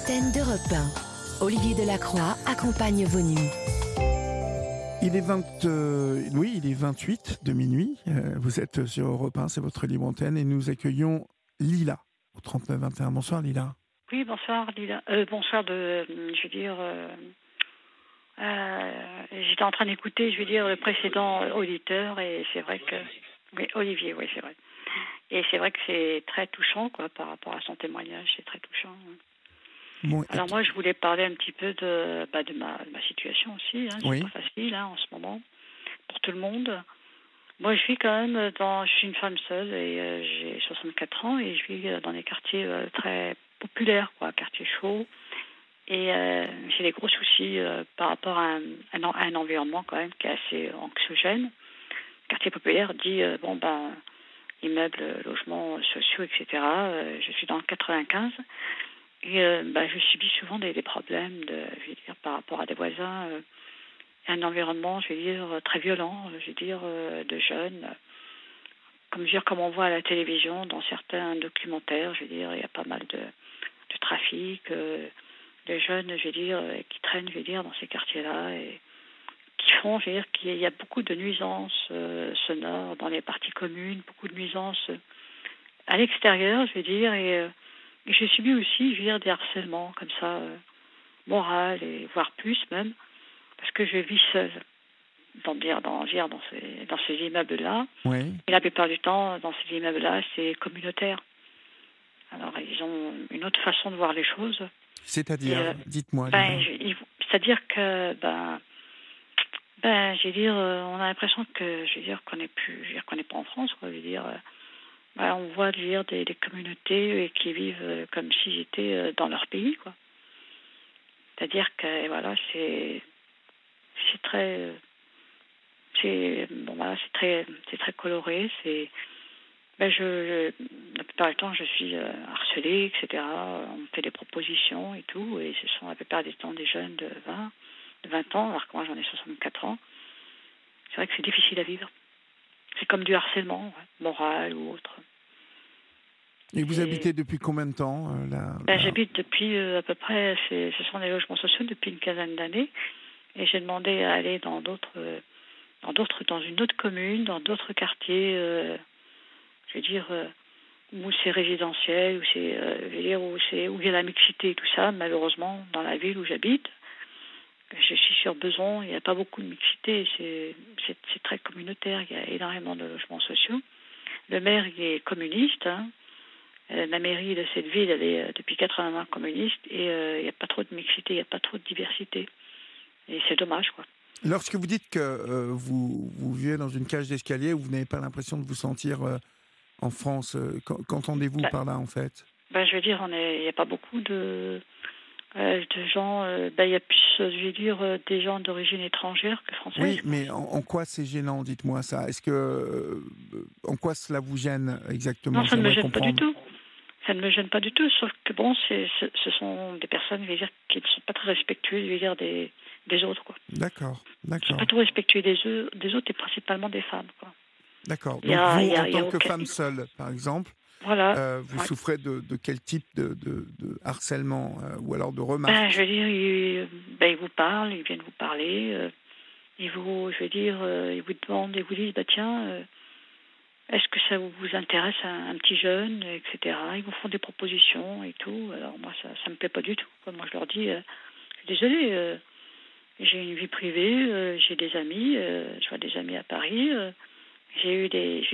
l'antenne d'Europe 1. Olivier Delacroix accompagne vos nuits. Il est 28 de minuit. Vous êtes sur Europe 1, c'est votre libre antenne. Et nous accueillons Lila au 3921. Bonsoir Lila. Oui, bonsoir Lila. J'étais en train d'écouter, le précédent auditeur et c'est vrai que... Oui, Olivier, oui, c'est vrai. Et c'est vrai que c'est très touchant, quoi, par rapport à son témoignage, c'est très touchant. Bon, alors moi, je voulais parler un petit peu de ma situation aussi. Oui. C'est pas facile en ce moment pour tout le monde. Moi, je vis quand même je suis une femme seule et j'ai 64 ans et je vis dans des quartiers très populaires, quoi, quartiers chauds. Et j'ai des gros soucis par rapport à un environnement quand même qui est assez anxiogène. Quartier populaire dit immeubles, logements sociaux, etc. Je suis dans le 95 et je subis souvent des problèmes par rapport à des voisins. Un environnement, très violent, de jeunes. Comme on voit à la télévision, dans certains documentaires, il y a pas mal de trafic, de jeunes, qui traînent, dans ces quartiers-là et qui font, qu'il y a beaucoup de nuisances sonores dans les parties communes, beaucoup de nuisances à l'extérieur, et j'ai subi aussi, des harcèlements comme ça, moral et voire plus même, parce que je vis seule dans ces immeubles-là. Oui. Et la plupart du temps, dans ces immeubles-là, c'est communautaire. Alors, ils ont une autre façon de voir les choses. C'est-à-dire, dites-moi. C'est-à-dire que, on a l'impression que, qu'on n'est pas en France, quoi. On voit, des communautés qui vivent comme s'ils étaient dans leur pays, quoi. C'est-à-dire que, voilà, c'est très... c'est très coloré. La plupart du temps, je suis harcelée, etc. On me fait des propositions et tout, et ce sont la plupart du temps des jeunes de 20 ans, alors que moi j'en ai 64 ans. C'est vrai que c'est difficile à vivre. C'est comme du harcèlement, moral ou autre. Et vous habitez depuis combien de temps là? J'habite depuis à peu près, ce sont des logements sociaux depuis une quinzaine d'années, et j'ai demandé à aller dans une autre commune, dans d'autres quartiers, où c'est résidentiel, où où il y a la mixité et tout ça. Malheureusement, dans la ville où j'habite, je suis sur Besançon, il n'y a pas beaucoup de mixité, c'est très communautaire, il y a énormément de logements sociaux. Le maire, il est communiste, la mairie de cette ville, elle est depuis 80 ans communiste, et il n'y a pas trop de mixité, il n'y a pas trop de diversité. Et c'est dommage, quoi. Lorsque vous dites que vous vivez dans une cage d'escalier, où vous n'avez pas l'impression de vous sentir en France, qu'entendez-vous par là, en fait? Il n'y a pas beaucoup de gens, il y a plus, des gens d'origine étrangère que française. Oui, mais en quoi c'est gênant, dites-moi ça. Est-ce que, en quoi cela vous gêne exactement? Non, ça ne me gêne pas du tout. Ça ne me gêne pas du tout, sauf que ce sont des personnes, qui ne sont pas très respectueuses, des autres, quoi. D'accord. Ils ne sont pas trop respectueux des autres, et principalement des femmes, quoi. D'accord. Donc vous, en tant que femme seule, par exemple, voilà. vous souffrez de quel type de harcèlement ou alors de remarques? Ils vous parlent, ils viennent vous parler, ils vous demandent et vous disent, tiens, est-ce que ça vous intéresse un petit jeune, etc. Ils vous font des propositions et tout. Alors moi, ça me plaît pas du tout. Moi, je leur dis, je suis désolée, j'ai une vie privée, j'ai des amis, je vois des amis à Paris, j'ai eu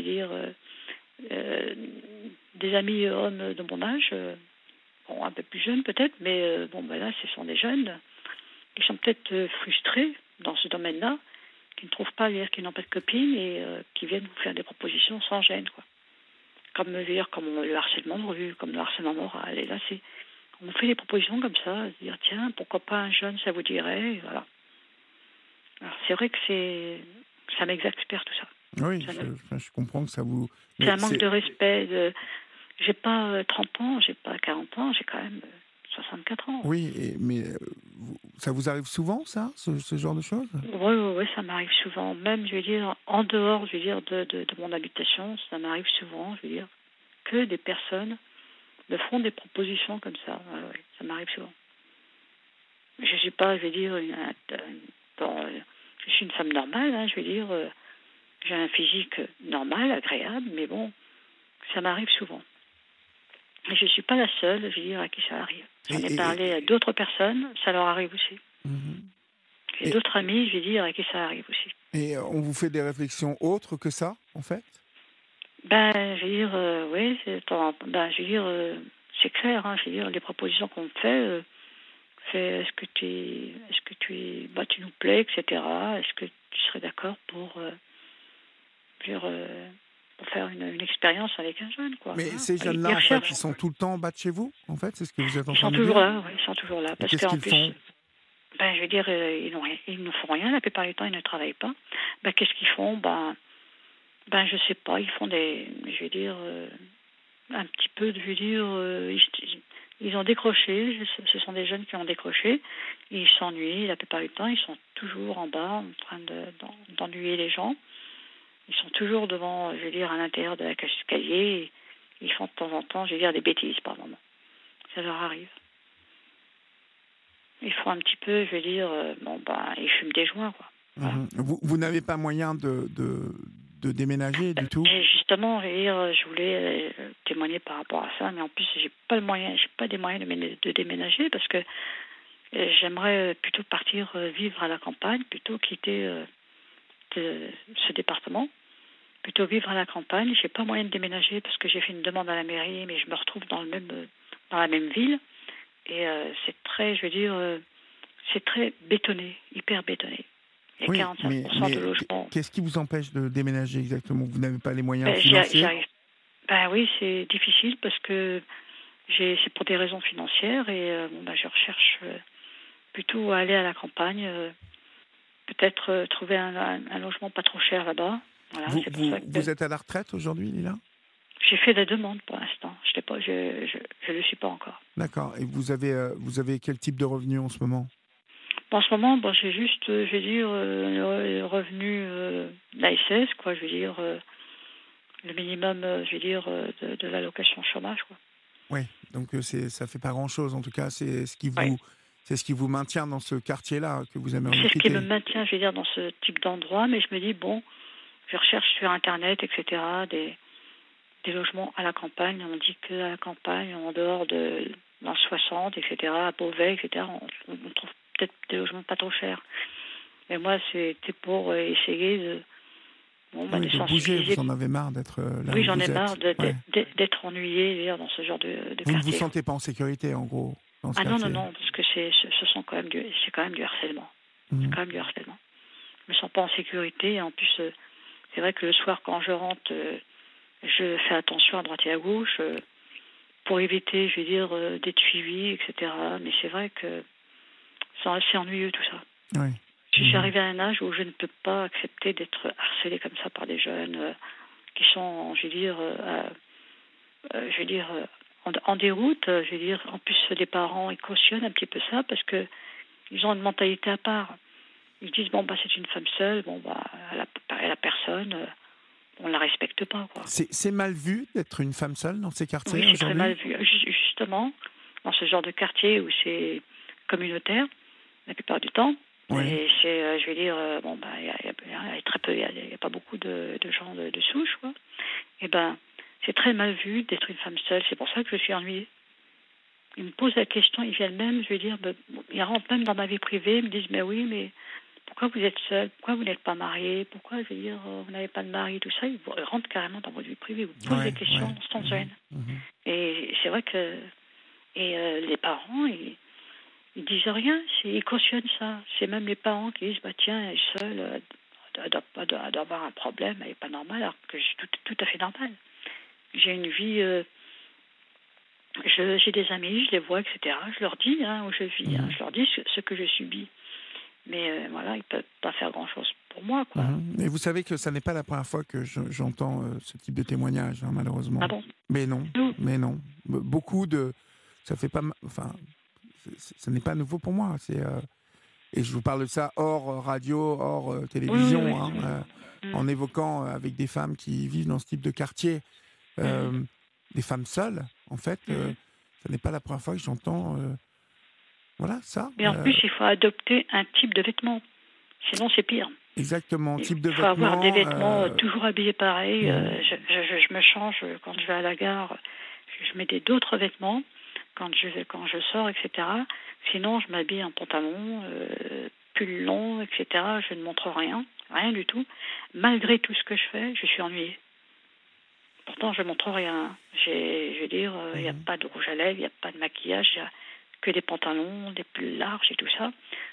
des amis hommes de mon âge, un peu plus jeunes peut-être, mais là, ce sont des jeunes qui sont peut-être frustrés dans ce domaine-là, qui ne trouvent pas, qui n'ont pas de copine et qui viennent vous faire des propositions sans gêne, quoi. Comme le harcèlement de rue, comme le harcèlement moral. Et là, on vous fait des propositions comme ça, dire tiens, pourquoi pas un jeune, ça vous dirait, et voilà. Alors c'est vrai que ça m'exaspère tout ça. Oui, je comprends que ça vous... C'est un manque de respect. J'ai pas 30 ans, j'ai pas 40 ans, j'ai quand même 64 ans. Oui, mais ça vous arrive souvent, ça, ce genre de choses? Oui, ça m'arrive souvent. Même, en dehors, de mon habitation, ça m'arrive souvent, que des personnes me font des propositions comme ça. Ouais, ça m'arrive souvent. je suis pas, je vais dire, je suis une femme normale, hein, je vais dire, j'ai un physique normal, agréable, mais bon, ça m'arrive souvent. Et je ne suis pas la seule, je veux dire, à qui ça arrive. J'en ai parlé à d'autres personnes, ça leur arrive aussi. J'ai d'autres amis, je vais dire, à qui ça arrive aussi. Et on vous fait des réflexions autres que ça, en fait? Je veux dire, oui, je veux dire, c'est clair, hein, je veux dire, les propositions qu'on me fait, est-ce que tu nous plais, etc. Est-ce que tu serais d'accord pour faire une expérience avec un jeune, quoi. Mais voilà. ces jeunes-là, en fait, ils sont tout le temps en bas de chez vous, en fait? C'est ce que vous êtes en train de dire? Ils sont toujours là, oui, ils sont toujours là. Parce qu'est-ce qu'en qu'ils plus, font? je veux dire, ils ne font rien, la plupart du temps, ils ne travaillent pas. Qu'est-ce qu'ils font? Je sais pas, ils font je vais dire, un petit peu, je veux dire, ils ont décroché, ce sont des jeunes qui ont décroché, ils s'ennuient, la plupart du temps, ils sont toujours en bas, en train d'ennuyer les gens. Ils sont toujours devant, je veux dire, à l'intérieur de la cage d'escalier, ils font de temps en temps, je veux dire, des bêtises par moment. Ça leur arrive. Ils font un petit peu, je veux dire, ils fument des joints, quoi. Voilà. Vous n'avez pas moyen de déménager du tout? Et justement, je voulais témoigner par rapport à ça, mais en plus, j'ai pas des moyens de déménager parce que j'aimerais plutôt partir vivre à la campagne, plutôt quitter ce département, plutôt vivre à la campagne. J'ai pas moyen de déménager parce que j'ai fait une demande à la mairie, mais je me retrouve dans la même ville et c'est très, je veux dire, c'est très bétonné, hyper bétonné. Il y a 45% de logements. Qu'est-ce qui vous empêche de déménager exactement? Vous n'avez pas les moyens financiers? Oui, c'est difficile parce que c'est pour des raisons financières et je recherche plutôt à aller à la campagne, peut-être trouver un logement pas trop cher là-bas. Voilà, vous êtes à la retraite aujourd'hui, Lila? J'ai fait la demande pour l'instant. Je le suis pas encore. D'accord. Et vous avez quel type de revenu en ce moment? En ce moment, j'ai juste, je vais dire, le revenu d'ASS, quoi. Je veux dire, le minimum, je vais dire, de l'allocation chômage, quoi. Oui, donc ça fait pas grand-chose. En tout cas, c'est ce qui vous maintient dans ce quartier-là que vous aimeriez quitter. C'est ce qui me maintient, je vais dire, dans ce type d'endroit. Mais je me dis, je recherche sur Internet, etc., des logements à la campagne. On dit qu'à la campagne, en dehors dans 60, etc., à Beauvais, etc., on trouve peut-être des logements pas trop chers. Mais moi, c'était pour essayer de bouger. Vous en avez marre d'être là? Oui, j'en ai marre d'être ennuyée dans ce genre de quartier. Vous ne vous sentez pas en sécurité, en gros, dans ce quartier? Non, parce que c'est quand même du harcèlement. C'est quand même du harcèlement. Je me sens pas en sécurité. Et en plus, c'est vrai que le soir, quand je rentre, je fais attention à droite et à gauche pour éviter, je vais dire, d'être suivie, etc. Mais c'est vrai que c'est assez ennuyeux tout ça. Oui. Je suis arrivée à un âge où je ne peux pas accepter d'être harcelée comme ça par des jeunes qui sont, je vais dire, en déroute. Je vais dire, en plus, les parents, ils cautionnent un petit peu ça parce que ils ont une mentalité à part. Ils disent, c'est une femme seule, elle a personne, on la respecte pas, quoi. C'est mal vu d'être une femme seule dans ces quartiers Oui, c'est aujourd'hui? très mal vu. Justement, dans ce genre de quartier où c'est communautaire, la plupart du temps. Oui. Et c'est, je vais dire, il y a très peu, il y a pas beaucoup de gens de souche, quoi. Et c'est très mal vu d'être une femme seule. C'est pour ça que je suis ennuyée. Ils me posent la question, ils viennent même, je vais dire, ils rentrent même dans ma vie privée, ils me disent, mais oui, mais pourquoi vous êtes seule? Pourquoi vous n'êtes pas mariée? Pourquoi, je veux dire, vous n'avez pas de mari? Tout ça, ils rentrent carrément dans votre vie privée, vous posent des questions sans gêne. Et c'est vrai que les parents, ils disent rien, ils cautionnent ça. C'est même les parents qui disent, tiens, elle est seule, elle doit avoir un problème, elle n'est pas normale, alors que c'est tout à fait normal. J'ai une vie, j'ai des amis, je les vois, etc. Je leur dis où je vis, je leur dis ce que je subis. Mais ils ne peuvent pas faire grand-chose pour moi, quoi. Et vous savez que ça n'est pas la première fois que j'entends ce type de témoignage, malheureusement. Ah bon? Mais non. Beaucoup de... Ça fait pas... Enfin, ce n'est pas nouveau pour moi. Et je vous parle de ça hors radio, hors télévision, en évoquant avec des femmes qui vivent dans ce type de quartier, des femmes seules, en fait. Ce n'est pas la première fois que j'entends Voilà, ça. Et en plus, il faut adopter un type de vêtements. Sinon, c'est pire. Exactement, type de Il faut vêtements. avoir des vêtements toujours habillés pareil. Je me change quand je vais à la gare. Je mets d'autres vêtements quand je sors, etc. Sinon, je m'habille en pantalon, pull long, etc. Je ne montre rien du tout. Malgré tout ce que je fais, je suis ennuyée. Pourtant, je ne montre rien. Je veux dire, il n'y a pas de rouge à lèvres, il n'y a pas de maquillage, il n'y a que des pantalons, des pulls larges et tout ça.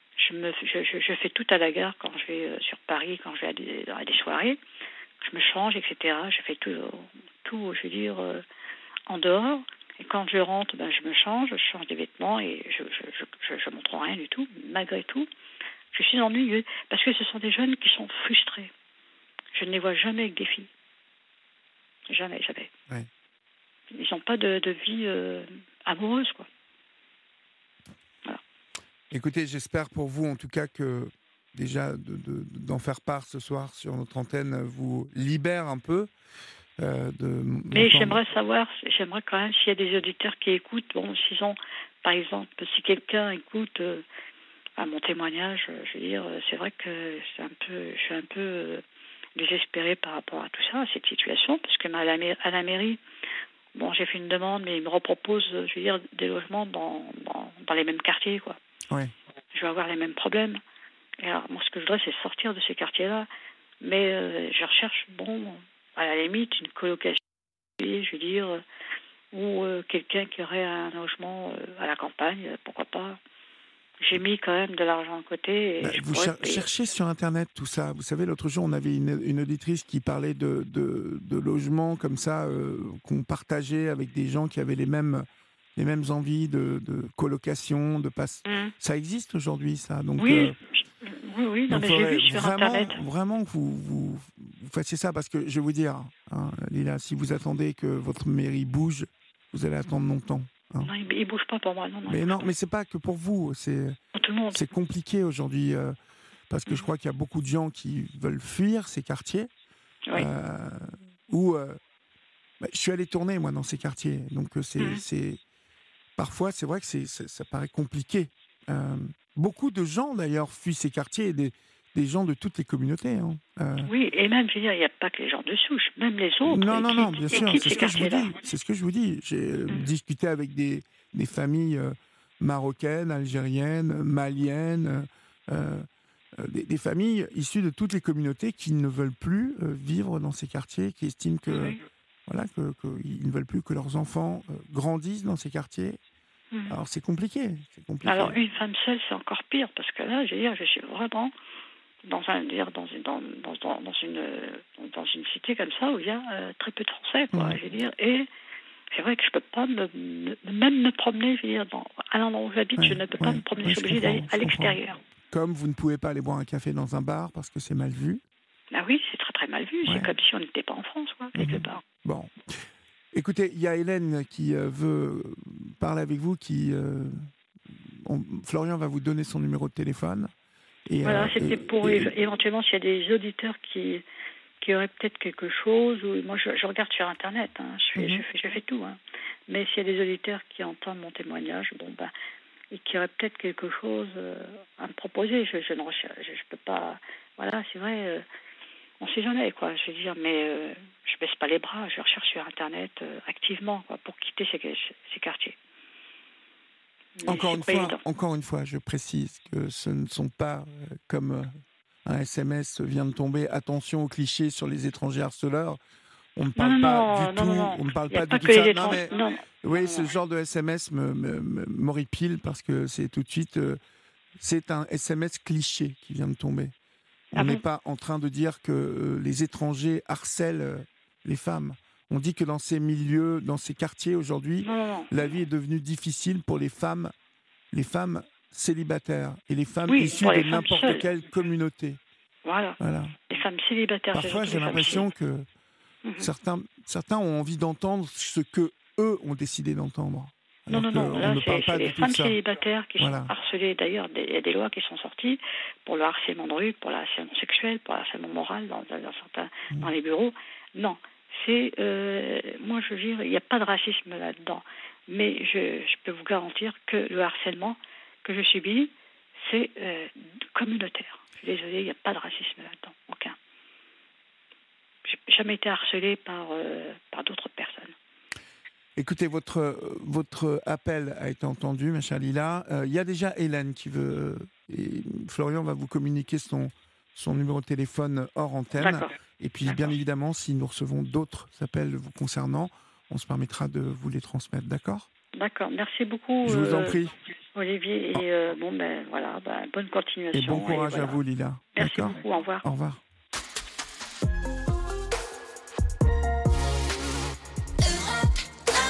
Je fais tout à la gare quand je vais sur Paris, quand je vais à des soirées. Je me change, etc. Je fais tout je veux dire, en dehors. Et quand je rentre, je me change des vêtements et je montre rien du tout. Malgré tout, je suis ennuyeuse parce que ce sont des jeunes qui sont frustrés. Je ne les vois jamais avec des filles. Jamais. Ouais. Ils n'ont pas de vie amoureuse, quoi. Voilà. Écoutez, j'espère pour vous, en tout cas, que déjà d'en faire part ce soir sur notre antenne vous libère un peu. Mais j'aimerais quand même s'il y a des auditeurs qui écoutent, s'ils ont, par exemple, si quelqu'un écoute mon témoignage, je veux dire, c'est vrai que je suis un peu désespérée par rapport à tout ça, à cette situation, parce que à la mairie, j'ai fait une demande, mais ils me reproposent, je veux dire, des logements dans les mêmes quartiers, quoi. Ouais. Je vais avoir les mêmes problèmes. Et alors, moi, ce que je voudrais, c'est sortir de ces quartiers-là, mais je recherche, à la limite, une colocation, je veux dire, ou quelqu'un qui aurait un logement à la campagne, pourquoi pas. J'ai mis quand même de l'argent de côté. Et vous cherchez sur Internet tout ça. Vous savez, l'autre jour, on avait une auditrice qui parlait de logements comme ça, qu'on partageait avec des gens qui avaient les mêmes envies de colocation, de passe. Ça existe aujourd'hui, ça. Donc, oui, non, mais j'ai vu sur Internet. Vraiment que vous fassiez ça, parce que je vais vous dire, Lila, si vous attendez que votre mairie bouge, vous allez attendre longtemps. Non, il ne bouge pas pour moi. Mais c'est pas que pour vous. C'est compliqué aujourd'hui, parce que je crois qu'il y a beaucoup de gens qui veulent fuir ces quartiers. Oui. Je suis allé tourner, moi, dans ces quartiers. Donc, parfois, c'est vrai que ça paraît compliqué. Beaucoup de gens, d'ailleurs, fuient ces quartiers, et des gens de toutes les communautés. Oui, et même, je veux dire, il n'y a pas que les gens de souche, même les autres. Non, bien sûr, c'est ce que je vous dis. J'ai discuté avec des familles marocaines, algériennes, maliennes, des familles issues de toutes les communautés qui ne veulent plus vivre dans ces quartiers, qui estiment que qu'ils ne veulent plus que leurs enfants grandissent dans ces quartiers. Alors c'est compliqué. Alors une femme seule, c'est encore pire, parce que là, je veux dire, je suis vraiment dans une cité comme ça où il y a très peu de Français, quoi. Je veux dire, et c'est vrai que je peux pas même me promener, je veux dire, à l'endroit où j'habite, je ne peux pas me promener, je suis obligée d'aller à l'extérieur. Comme vous ne pouvez pas aller boire un café dans un bar parce que c'est mal vu. Ah oui, c'est très très mal vu. C'est comme si on n'était pas en France, quoi, quelque part. Bon. Écoutez, il y a Hélène qui veut parler avec vous, Florian va vous donner son numéro de téléphone. Voilà, c'était pour éventuellement s'il y a des auditeurs qui auraient peut-être quelque chose. Moi, je regarde sur Internet, je fais tout. Mais s'il y a des auditeurs qui entendent mon témoignage, et qui auraient peut-être quelque chose à me proposer, je ne peux pas. Voilà, c'est vrai. On ne sait jamais, quoi. Je veux dire, mais je baisse pas les bras. Je recherche sur Internet activement, quoi, pour quitter ces quartiers. Encore une fois, je précise que ce ne sont pas comme un SMS vient de tomber. Attention aux clichés sur les étrangers harceleurs. On ne parle pas du tout. On ne parle pas du tout ça. Non, mais oui, ce genre de SMS m'horripile parce que c'est tout de suite. C'est un SMS cliché qui vient de tomber. On n'est pas en train de dire que les étrangers harcèlent les femmes. On dit que dans ces milieux, dans ces quartiers aujourd'hui, la vie est devenue difficile pour les femmes célibataires et les femmes issues de n'importe quelle communauté. Voilà. Les femmes célibataires. Parfois, j'ai l'impression que certains ont envie d'entendre ce que eux ont décidé d'entendre. Non, là, c'est les femmes célibataires qui sont harcelées. D'ailleurs, il y a des lois qui sont sorties pour le harcèlement de rue, pour le harcèlement sexuel, pour le harcèlement moral dans les bureaux. Non, moi, je veux dire, il n'y a pas de racisme là-dedans. Mais je peux vous garantir que le harcèlement, que je subis, c'est communautaire. Je suis désolée, il n'y a pas de racisme là-dedans, aucun. J'ai jamais été harcelée par d'autres personnes. Écoutez, votre appel a été entendu, ma chère Lila. Il y a déjà Hélène qui veut... Et Florian va vous communiquer son numéro de téléphone hors antenne. D'accord. Et puis, bien évidemment, si nous recevons d'autres appels vous concernant, on se permettra de vous les transmettre, d'accord ? D'accord, merci beaucoup. Je vous en prie. Olivier, et bonne continuation. Et bon courage à vous, Lila. Merci D'accord ? beaucoup, au revoir. Au revoir.